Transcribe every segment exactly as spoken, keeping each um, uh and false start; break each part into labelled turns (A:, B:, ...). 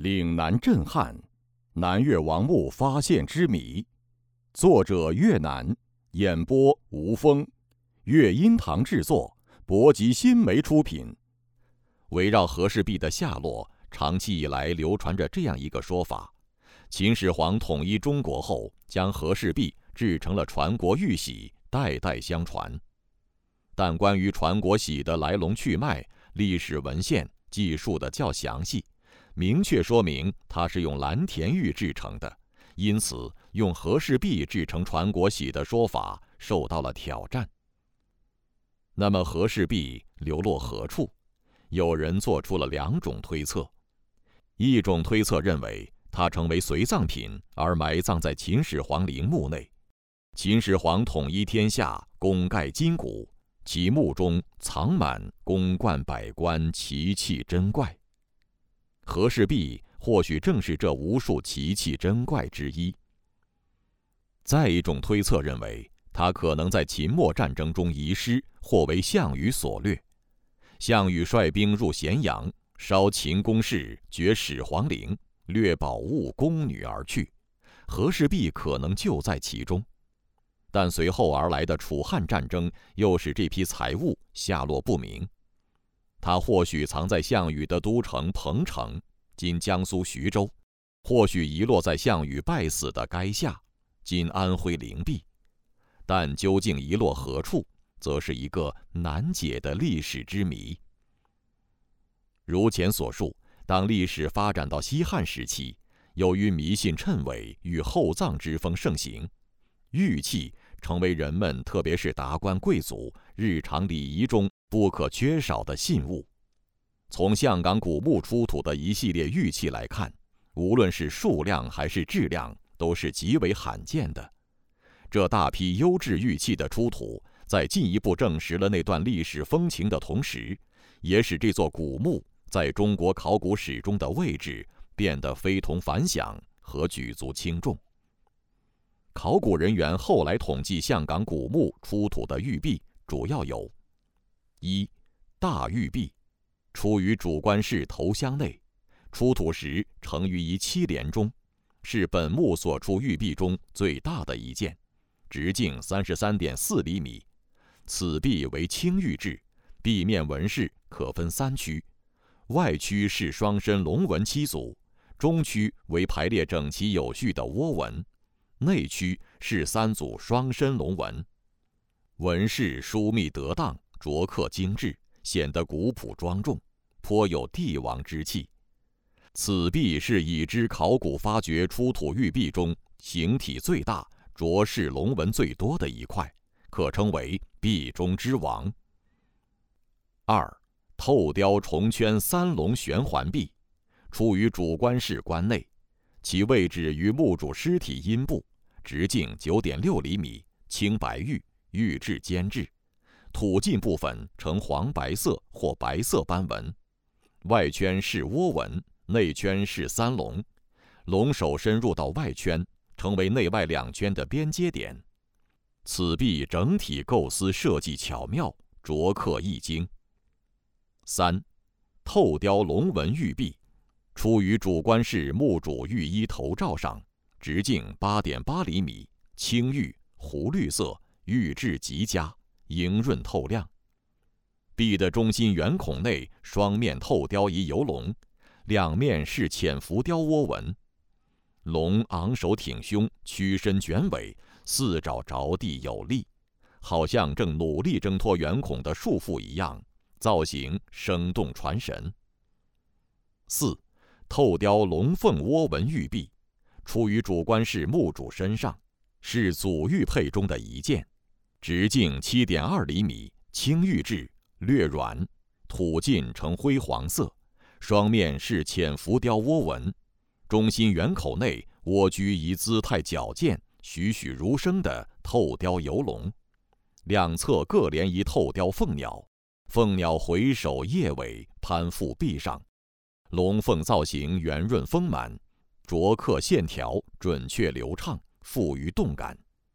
A: 岭南震撼，南越王墓发现之谜。作者越南，演播吴峰，乐音堂制作，博吉新媒出品。围绕和氏璧的下落，长期以来流传着这样一个说法：秦始皇统一中国后，将和氏璧制成了传国玉玺，代代相传。但关于传国玺的来龙去脉，历史文献记述的较详细，明确说明它是用蓝田玉制成的，因此用和氏璧制成传国玺的说法受到了挑战。那么和氏璧流落何处？有人做出了两种推测。一种推测认为，它成为随葬品而埋葬在秦始皇陵墓内。秦始皇统一天下，功盖金谷，其墓中藏满宫观百官，奇器珍怪。和氏璧或许正是这无数奇器珍怪之一。再一种推测认为，它可能在秦末战争中遗失，或为项羽所掠。项羽率兵入咸阳，烧秦宫室，掘始皇陵，掠宝物宫女而去，和氏璧可能就在其中。但随后而来的楚汉战争又使这批财物下落不明。它或许藏在项羽的都城彭城（今江苏徐州），或许遗落在项羽败死的垓下（今安徽灵璧）。但究竟遗落何处，则是一个难解的历史之谜。如前所述，当历史发展到西汉时期，由于迷信谶纬与厚葬之风盛行，玉器成为人们特别是达官贵族日常礼仪中不可缺少的信物。从象岗古墓出土的一系列玉器来看，无论是数量还是质量，都是极为罕见的。这大批优质玉器的出土，在进一步证实了那段历史风情的同时，也使这座古墓在中国考古史中的位置变得非同凡响和举足轻重。考古人员后来统计象岗古墓出土的玉璧，主要有：一、大玉璧，出于主棺室头箱内，出土时呈于一七连中，是本墓所出玉璧中最大的一件，直径 三十三点四厘米。此璧为青玉制，璧面纹饰可分三区，外区是双身龙纹七组，中区为排列整齐有序的窝纹，内区是三组双身龙纹。纹饰疏密得当，琢刻精致，显得古朴庄重，颇有帝王之气。此璧是已知考古发掘出土玉璧中形体最大、着饰龙纹最多的一块，可称为璧中之王。二、透雕重圈三龙悬环璧，出于主棺室棺内，其位置于墓主尸体阴部，直径 九点六厘米，青白玉，玉质坚质，土近部分呈黄白色或白色斑纹，外圈是窝纹，内圈是三龙，龙首深入到外圈，成为内外两圈的边接点。此璧整体构思设计巧妙，琢刻一精。三、透雕龙纹玉璧，出于主棺室墓主御衣头罩上，直径 八点八厘米，青玉，湖绿色，玉质极佳，莹润透亮。璧的中心圆孔内双面透雕一游龙，两面是浅浮雕窝纹。龙昂首挺胸，屈身卷尾，四爪着地有力，好像正努力挣脱圆孔的束缚一样，造型生动传神。四、透雕龙凤窝纹玉璧，出于主棺室墓主身上，是祖玉佩中的一件，直径 七点二厘米，青玉质，略软，土近呈灰黄色，双面是浅浮雕窝纹，中心圆口内蜗居一姿态矫健、栩栩如生的透雕游龙，两侧各连一透雕凤鸟，凤鸟回首叶尾攀附壁上，龙凤造型圆润丰满，琢刻线条准确流畅，富于动感。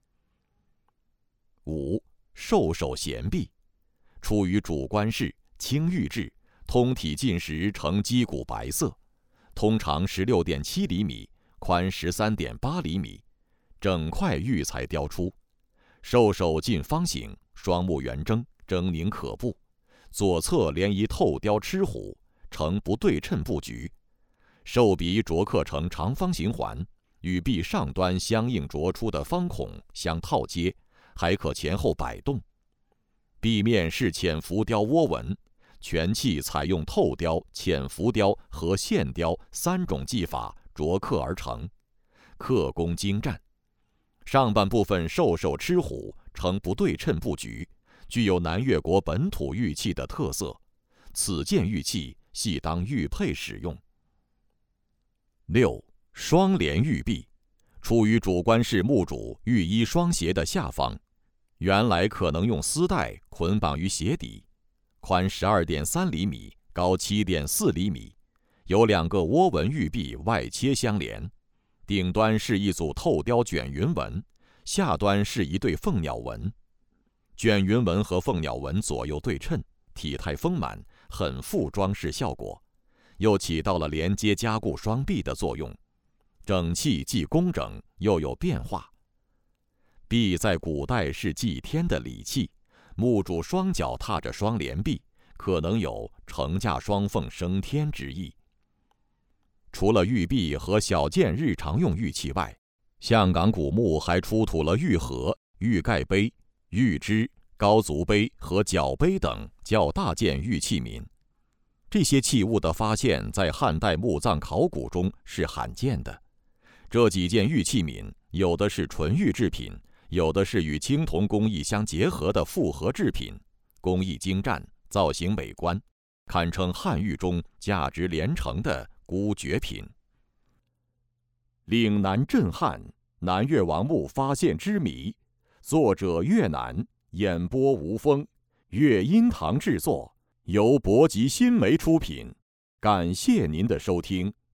A: 五、兽首衔璧，出于主棺室，青玉质，通体进时呈鸡骨白色， 通长十六点七厘米，宽十三点八厘米，整块玉材雕出，兽首近方形，双目圆睁，狰狞可怖。左侧连一透雕螭虎，呈不对称布局。兽鼻琢刻成长方形环，与臂上端相应琢出的方孔相套接，还可前后摆动。壁面是浅浮雕窝纹，全器采用透雕、浅浮雕和线雕三种技法琢刻而成，刻工精湛。上半部分兽首螭虎呈不对称布局，具有南越国本土玉器的特色。此件玉器系当玉佩使用。六、双联玉璧，出于主观式墓主玉衣双鞋的下方，原来可能用丝带捆绑于鞋底，宽十二点三厘米，高七点四厘米，有两个窝纹玉璧外切相连，顶端是一组透雕卷云纹，下端是一对凤鸟纹。卷云纹和凤鸟纹左右对称，体态丰满，很富装饰效果，又起到了连接加固双臂的作用。整器既工整又有变化。璧在古代是祭天的礼器，墓主双脚踏着双连璧，可能有承驾双凤升天之意。除了玉璧和小件日常用玉器外，象岗古墓还出土了玉盒、玉盖杯、玉枝、高足杯和角杯等较大件玉器皿。这些器物的发现在汉代墓葬考古中是罕见的。这几件玉器皿，有的是纯玉制品，有的是与青铜工艺相结合的复合制品，工艺精湛，造型美观，堪称汉玉中价值连城的孤绝品。岭南震撼，南越王墓发现之谜，作者越南，演播吴峰，乐音堂制作，由博吉新媒出品。感谢您的收听。